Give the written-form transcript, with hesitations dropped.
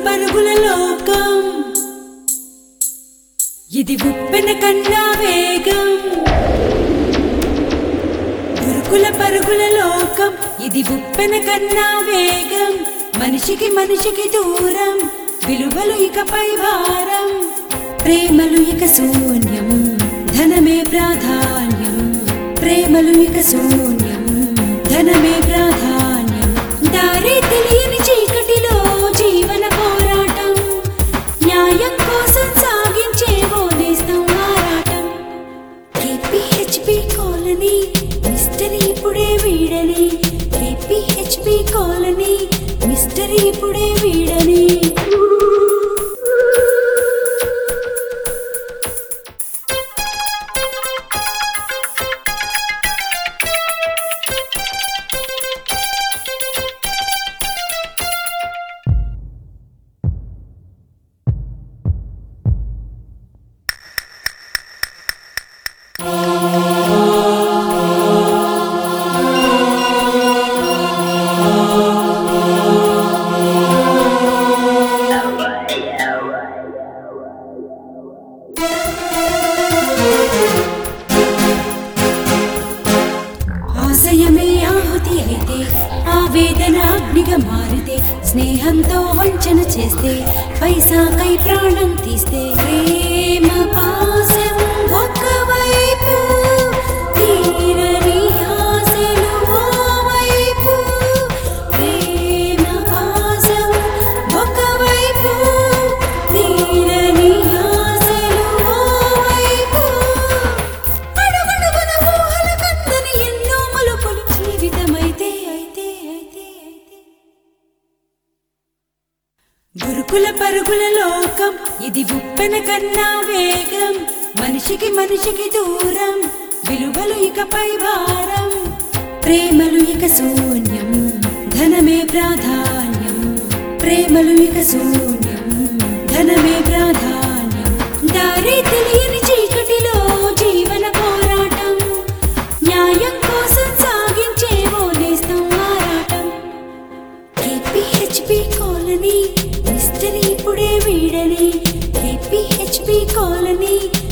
పరుగుల లోకం ఇది ఉప్పెన కన్నా వేగం ఉరుకుల పరుగుల లోకం ఇది ఉప్పెన కన్నా వేగం మనిషికి మనిషికి దూరం విలువలు ఇకపై భారం ప్రేమలు ఇక శూన్యం ధనమే ప్రాధాన్యం ప్రేమలు ఇక శూన్యం ధనమే ప్రాధాన్యం దారి తెలియని చీకటిలో జీవన పోరాటం న్యాయం కోసం సాగించే ఓనేస్తం ఆరాటం కేపీహెచ్పీ కాలనీ మిస్టరీ ఇప్పుడే వీడని కేపీహెచ్పీ కాలనీ మిస్టరీ ఇప్పుడే వీడని ఆశయమే ఆహుతి అయితే ఆవేదన అగ్నిగా మారితే స్నేహంతో వంచన చేస్తే పైసాకై ప్రాణం తీస్తే ప్రేమ పాశం ఒకవైపు తీరని ఆశలు ఓవైపు ప్రేమ పాశం ఒకవైపు తీరని ఆశలు ఓవైపు అడుగడుగున ఊహల కందని ఎన్నో మలుపులు జీవితమైతే అయితే అయితే అయితే గురుకుల పరుగుల లోకం ఇది ఉప్పెన కన్నా వేగం మనిషికి మనిషికి దూరం విలువలు ఇకపై భారం ప్రేమలు ఇక శూన్యం ధనమే ప్రాధాన్యం ప్రేమలు ఇక శూన్యం ధనమే ప్రాధాన్యం దారి తెలియని చీకటిలో జీవన పోరాటం న్యాయం కోసం సాగించే ఓనేస్తం ఆరాటం కేపీహెచ్పీ కాలనీ మిస్టరీ ఇప్పుడే వీడని కేపీహెచ్పీ కాలనీ